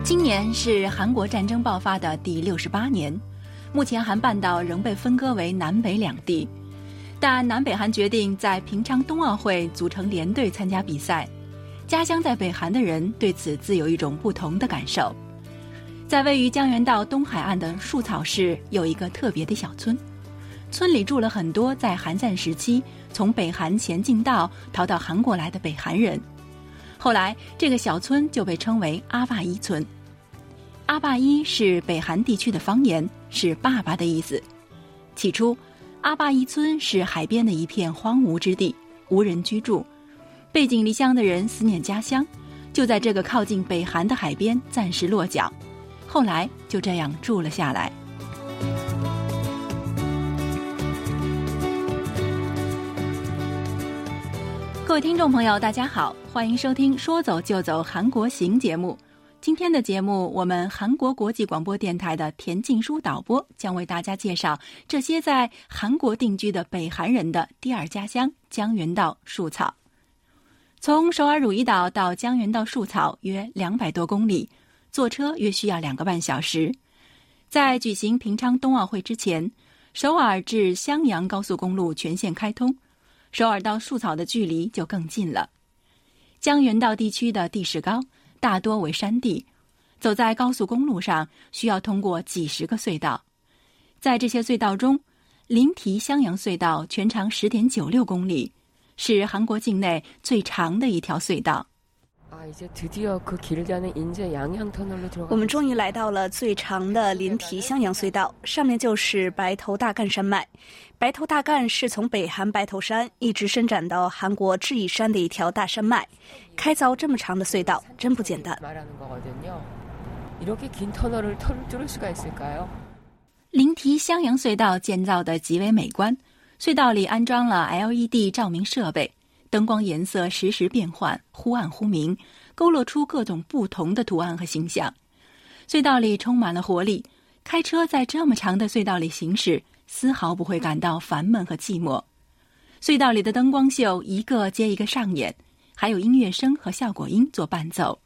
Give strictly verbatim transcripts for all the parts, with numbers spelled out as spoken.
今年是韩国战争爆发的第六十八年，目前韩半岛仍被分割为南北两地，但南北韩决定在平昌冬奥会组成联队参加比赛。家乡在北韩的人对此自有一种不同的感受。在位于江原道东海岸的树草市有一个特别的小村，村里住了很多在韩战时期从北韩前进道逃到韩国来的北韩人。后来这个小村就被称为阿坝一村。阿坝一是北韩地区的方言，是爸爸的意思。起初阿坝一村是海边的一片荒芜之地，无人居住，背井离乡的人思念家乡，就在这个靠近北韩的海边暂时落脚，后来就这样住了下来。各位听众朋友大家好，欢迎收听说走就走韩国行节目。今天的节目，我们韩国国际广播电台的田静书导播将为大家介绍这些在韩国定居的北韩人的第二家乡江原道树草。从首尔汝矣岛到江原道树草约两百多公里，坐车约需要两个半小时。在举行平昌冬奥会之前，首尔至襄阳高速公路全线开通，首尔到树草的距离就更近了。江原道地区的地势高，大多为山地，走在高速公路上需要通过几十个隧道。在这些隧道中，临提襄阳隧道全长 十点九六公里，是韩国境内最长的一条隧道。 我们终于来到了最长的临提襄阳隧道，上面就是白头大干山脉。白头大干是从北韩白头山一直伸展到韩国智异山的一条大山脉，开凿这么长的隧道真不简单。 临提襄阳隧道建造得极为美观，隧道里安装了 L E D 照明设备，灯光颜色实时变换，忽暗忽明，勾勒出各种不同的图案和形象。隧道里充满了活力，开车在这么长的隧道里行驶，丝毫不会感到烦闷和寂寞。隧道里的灯光秀一个接一个上演，还有音乐声和效果音做伴奏。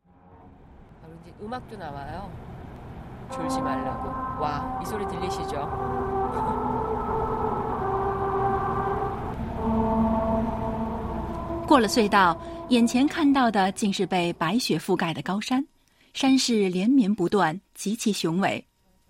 过了隧道，眼前看到的竟是被白雪覆盖的高山，山势连绵不断，极其雄伟。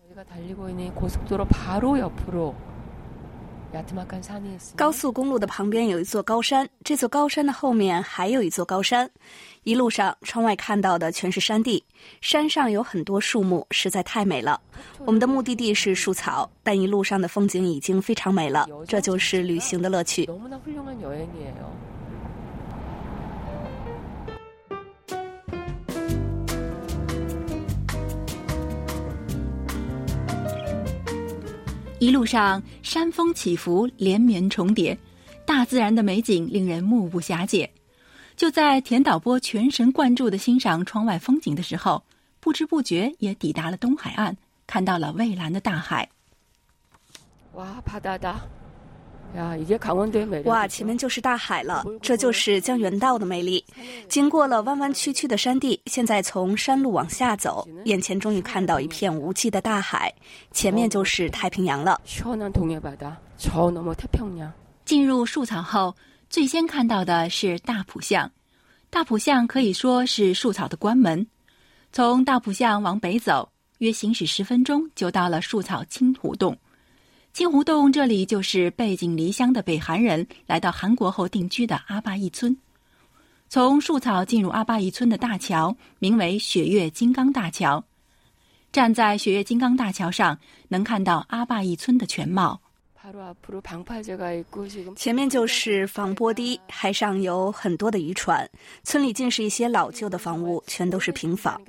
高速公路的旁边有一座高山，这座高山的后面还有一座高山。一路上窗外看到的全是山地，山上有很多树木，实在太美了。我们的目的地是树草，但一路上的风景已经非常美了，这就是旅行的乐趣。 一路上山峰起伏，连绵重叠，大自然的美景令人目不暇接。就在田导播全神贯注地欣赏窗外风景的时候，不知不觉也抵达了东海岸，看到了蔚蓝的大海。 哇，바다다哇，前面就是大海了，这就是江原道的魅力。经过了弯弯曲曲的山地，现在从山路往下走，眼前终于看到一片无际的大海，前面就是太平洋了。 进入树草后，最先看到的是大浦巷。大浦巷可以说是树草的关门。从大浦巷往北走，约行驶十分钟就到了树草清湖洞。清湖洞这里就是背井离乡的北韩人来到韩国后定居的阿坝一村。从树草进入阿坝一村的大桥名为雪月金刚大桥，站在雪月金刚大桥上能看到阿坝一村的全貌。 前面就是防波堤，海上有很多的渔船，村里尽是一些老旧的房屋，全都是平房。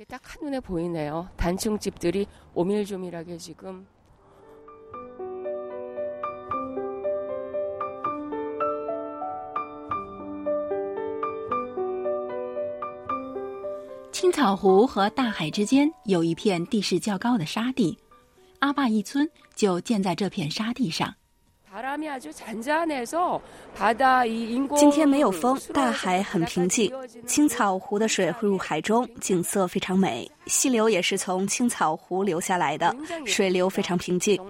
青草湖和大海之间有一片地势较高的沙地，阿坝一村就建在这片沙地上。 今天没有风，大海很平静，青草湖的水汇入海中，景色非常美。溪流也是从青草湖流下来的，水流非常平静。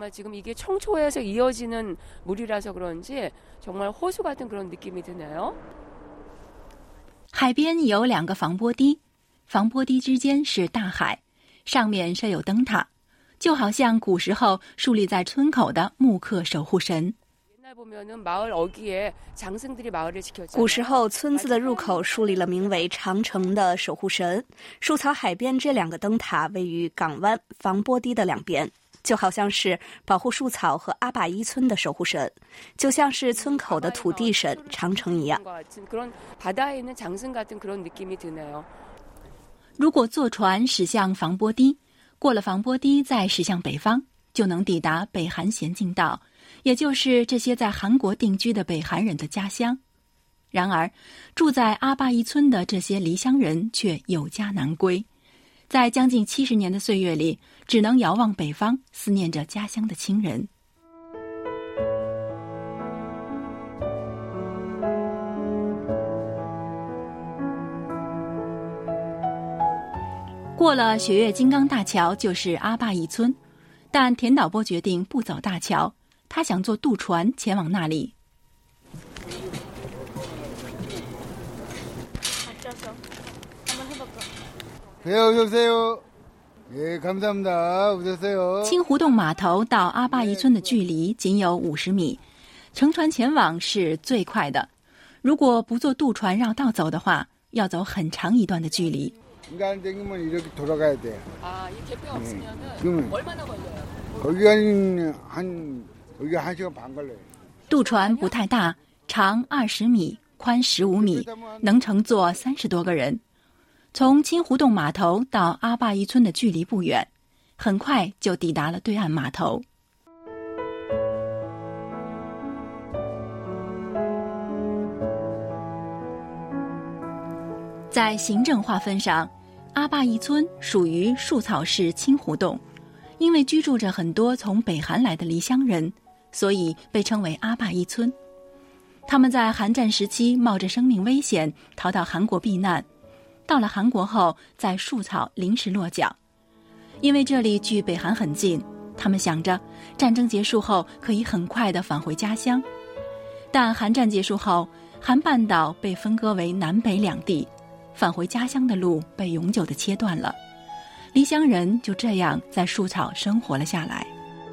海边有两个防波堤，防波堤之间是大海，上面设有灯塔，就好像古时候树立在村口的木刻守护神。 古时候村子的入口树立了名为长城的守护神，树草海边这两个灯塔位于港湾防波堤的两边，就好像是保护树草和阿坝一村的守护神，就像是村口的土地神长城一样。 如果坐船驶向防波堤，过了防波堤再驶向北方，就能抵达北韩咸镜道，也就是这些在韩国定居的北韩人的家乡。然而，住在阿坝一村的这些离乡人却有家难归，在将近七十年的岁月里，只能遥望北方，思念着家乡的亲人。过了雪月金刚大桥就是阿坝一村，但田导波决定不走大桥，他想坐渡船前往那里。青湖洞码头到阿坝一村的距离仅有五十米，乘船前往是最快的。如果不坐渡船绕道走的话，要走很长一段的距离。渡船不太大，长二十米，宽十五米，能乘坐三十多个人。从青湖洞码头到阿坝一村的距离不远，很快就抵达了对岸码头。在行政划分上，阿坝一村属于树草市青湖洞，因为居住着很多从北韩来的离乡人，所以被称为阿坝一村。他们在韩战时期冒着生命危险逃到韩国避难，到了韩国后在树草临时落脚。因为这里距北韩很近，他们想着战争结束后可以很快地返回家乡。但韩战结束后，韩半岛被分割为南北两地，返回家乡的路被永久地切断了，离乡人就这样在树草生活了下来。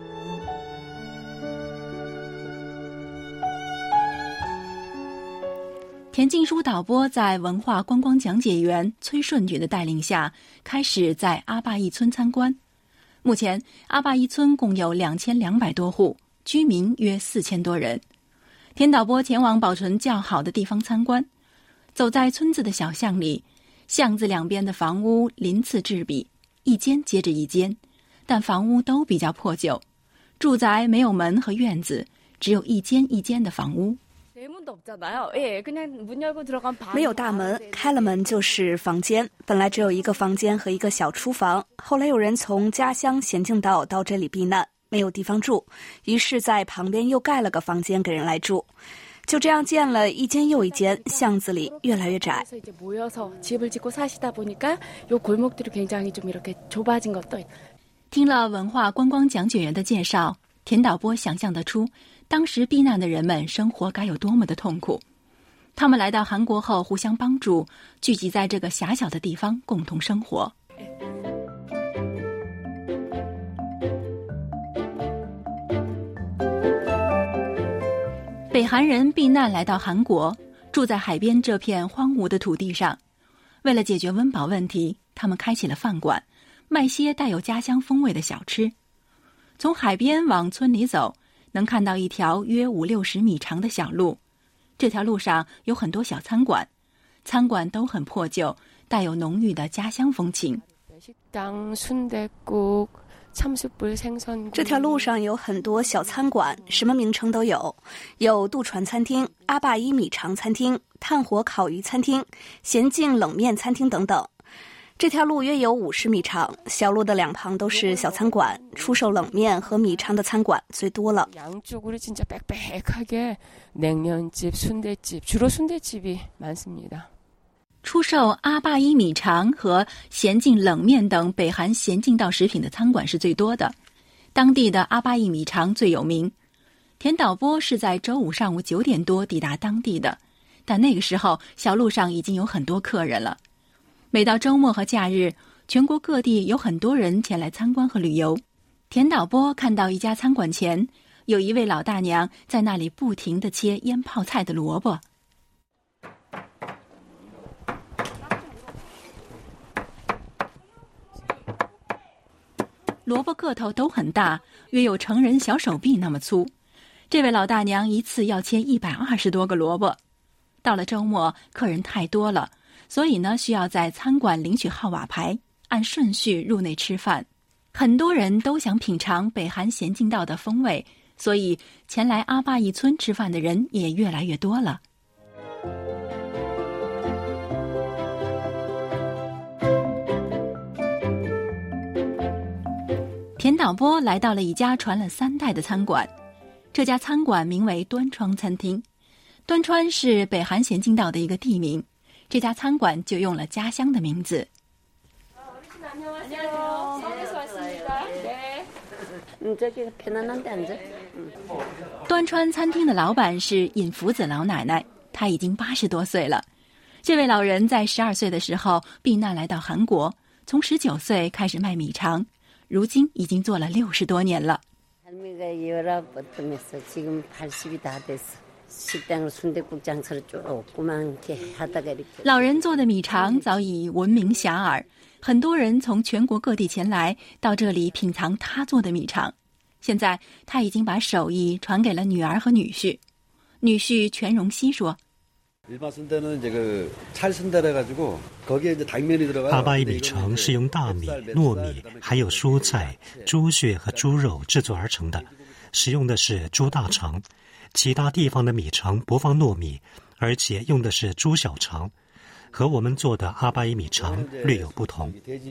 田静书导播在文化观光讲解员崔顺举的带领下，开始在阿坝一村参观。目前，阿坝一村共有两千两百多户，居民约四千多人。田导播前往保存较好的地方参观，走在村子的小巷里，巷子两边的房屋鳞次栉比，一间接着一间，但房屋都比较破旧，住宅没有门和院子，只有一间一间的房屋。 没有大门，开了门就是房间。本来只有一个房间和一个小厨房，后来有人从家乡咸镜道到这里避难，没有地方住，于是在旁边又盖了个房間给人来住。就这样建了一间又一间，巷子里越来越窄。 听了文化观光讲解员的介绍，田导播想象得出当时避难的人们生活该有多么的痛苦。他们来到韩国后互相帮助，聚集在这个狭小的地方共同生活。北韩人避难来到韩国，住在海边这片荒芜的土地上。为了解决温饱问题，他们开起了饭馆，卖些带有家乡风味的小吃。从海边往村里走，能看到一条约五六十米长的小路，这条路上有很多小餐馆，餐馆都很破旧，带有浓郁的家乡风情。 这条路上有很多小餐馆，什么名称都有，有渡船餐厅、阿坝一米肠餐厅、炭火烤鱼餐厅、咸镜冷面餐厅等等。 这条路约有五十米长，小路的两旁都是小餐馆，出售冷面和米肠的餐馆最多了。 양쪽으로 진짜 빽빽하게 냉면집, 순대집, 주로 순대집이 많습니다. 出售阿坝伊米肠和咸镜冷面等北韩咸镜道食品的餐馆是最多的。当地的阿坝伊米肠最有名。田导波是在周五上午九点多抵达当地的，但那个时候小路上已经有很多客人了。每到周末和假日，全国各地有很多人前来参观和旅游。田导波看到一家餐馆前有一位老大娘在那里不停地切腌泡菜的萝卜。萝卜个头都很大，约有成人小手臂那么粗。这位老大娘一次要切一百二十多个萝卜。到了周末，客人太多了，所以呢，需要在餐馆领取号码牌，按顺序入内吃饭。很多人都想品尝北韩咸镜道的风味，所以前来阿坝伊村吃饭的人也越来越多了。田导波来到了一家传了三代的餐馆，这家餐馆名为端川餐厅。端川是北韩咸镜道的一个地名，这家餐馆就用了家乡的名字。端川餐厅的老板是尹福子老奶奶，她已经八十多岁了。这位老人在十二岁的时候避难来到韩国，从十九岁开始卖米肠，如今已经做了六十多年了。老人做的米肠早已闻名遐迩，很多人从全国各地前来到这里品尝他做的米肠。现在他已经把手艺传给了女儿和女婿。女婿全荣熙说， 阿坝伊米肠是用大米、糯米还有蔬菜、猪血和猪肉制作而成的，使用的是猪大肠。其他地方的米肠不放糯米，而且用的是猪小肠，和我们做的阿坝伊米肠略有不同。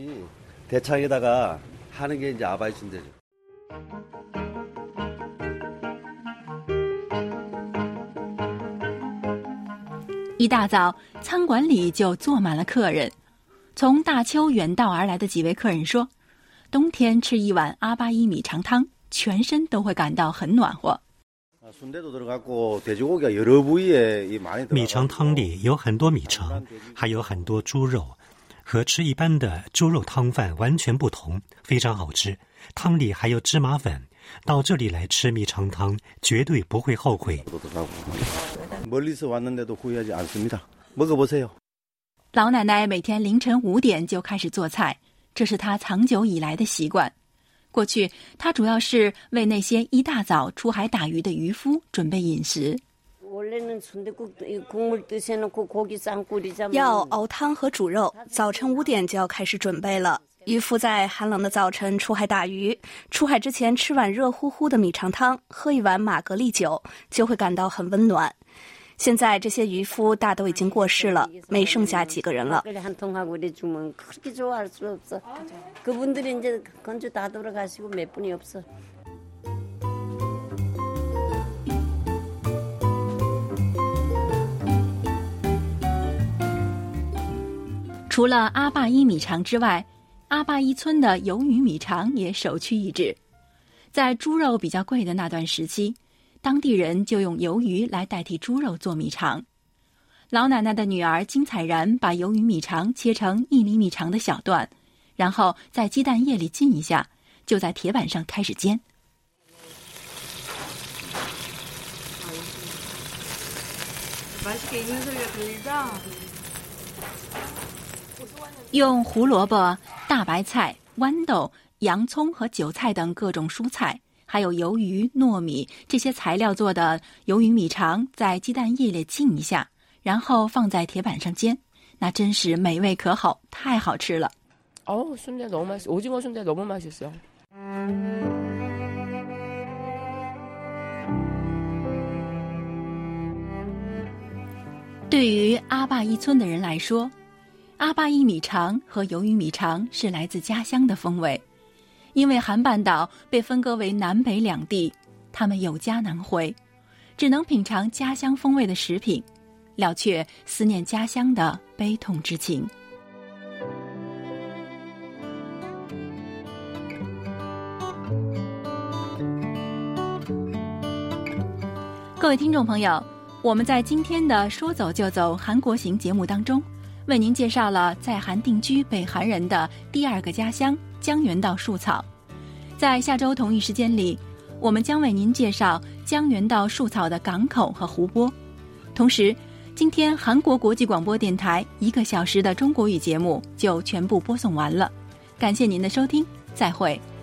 一大早，餐馆里就坐满了客人。从大邱远道而来的几位客人说，冬天吃一碗阿坝伊米肠汤，全身都会感到很暖和。 米肠汤里有很多米肠，还有很多猪肉，和吃一般的猪肉汤饭完全不同，非常好吃。汤里还有芝麻粉，到这里来吃米肠汤绝对不会后悔。 老奶奶每天凌晨五点就开始做菜，这是她长久以来的习惯。过去，她主要是为那些一大早出海打鱼的渔夫准备饮食。 要熬汤和煮肉，早晨五点就要开始准备了。渔夫在寒冷的早晨出海打鱼，出海之前吃碗热乎乎的米肠汤，喝一碗玛格丽酒，就会感到很温暖。现在这些渔夫大都已经过世了，没剩下几个人了。 除了阿坝伊米肠之外，阿坝伊村的鱿鱼米肠也首屈一指。在猪肉比较贵的那段时期，当地人就用鱿鱼来代替猪肉做米肠。老奶奶的女儿金彩然把鱿鱼米肠切成一厘米长的小段，然后在鸡蛋液里浸一下，就在铁板上开始煎。用胡萝卜、大白菜、豌豆、洋葱和韭菜等各种蔬菜，还有鱿鱼、糯米这些材料做的鱿鱼米肠，在鸡蛋液里浸一下，然后放在铁板上煎，那真是美味可口，太好吃了。 어우, 순대 너무 맛있어. 오징어 순대 너무 맛있어. 对于阿坝伊村的人来说， 阿巴伊米肠和鱿鱼米肠是来自家乡的风味。因为韩半岛被分割为南北两地，他们有家难回，只能品尝家乡风味的食品，了却思念家乡的悲痛之情。各位听众朋友，我们在今天的说走就走韩国行节目当中，为您介绍了在韩定居北韩人的第二个家乡江原道树草。在下周同一时间里，我们将为您介绍江原道树草的港口和湖泊。同时，今天韩国国际广播电台一个小时的中国语节目就全部播送完了，感谢您的收听，再会。